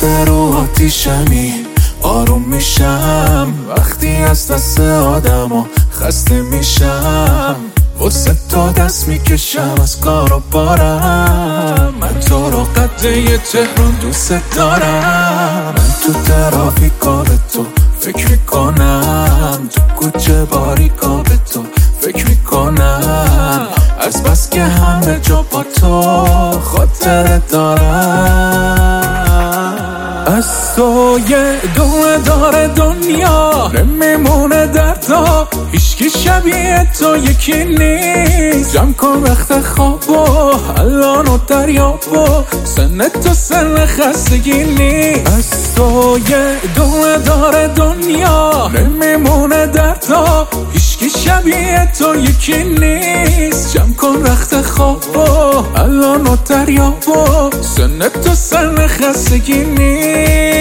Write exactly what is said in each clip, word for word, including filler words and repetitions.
رو آتیشمی، آروم میشم وقتی از دست آدم و خسته میشم. واسه تو دست میکشم از کار و بارم، من تو رو قده تهران دوست دارم. من تو ترافیکا به تو فکر میکنم، تو کوچه باریکا به تو فکر میکنم. از بس که همه جا با تو خاطر دارم. از تو یه دونه داره دنیا، نمیمونه دردا، هیچکی شبیه تو یکی نیست. جمع کن وقت خواب و الان و دریاب و سن تو سن خستگی نیست. از تو یه دونه داره دنیا، نمیمونه دردا، هیچکی شبیه تو یکی نیست. جمع کن وقت خواب و الان و دریاب و سن تو سن خستگی نیست.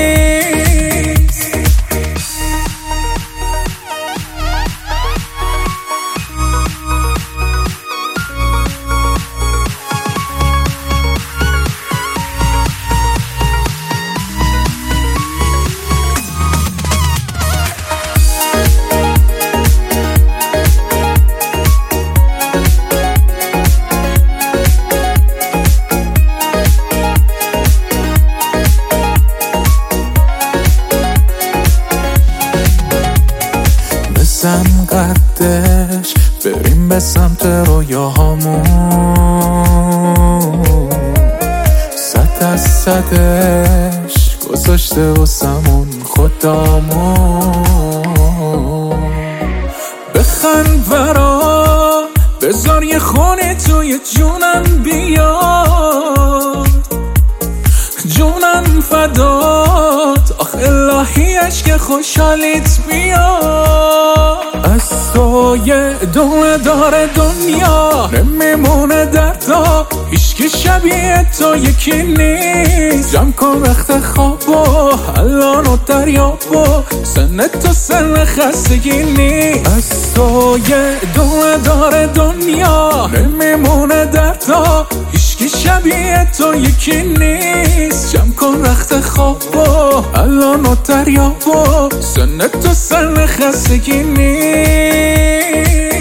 بزن قدش بریم به سمت رویاهامون، صد از صدش گذاشته واسمون خدامون. بخند برا بذار یه خونه توی جونم بیاد، جونم فدات آخ الهی عشق خوشحالیت بیاد. از تو یه دونه داره دنیا، نمیمونه دردا، هیچکی شبیه تو یکی نیست. جمع کن وقت خواب و الان و دریاب و سن تو سن خستگی نیست. از تو یه دونه داره دنیا، نمیمونه دردا، هیچکی شبیه تو یکی نیست. جمع کن وقت خواب و الان و دریاب و سن تو سن خستگی نیست.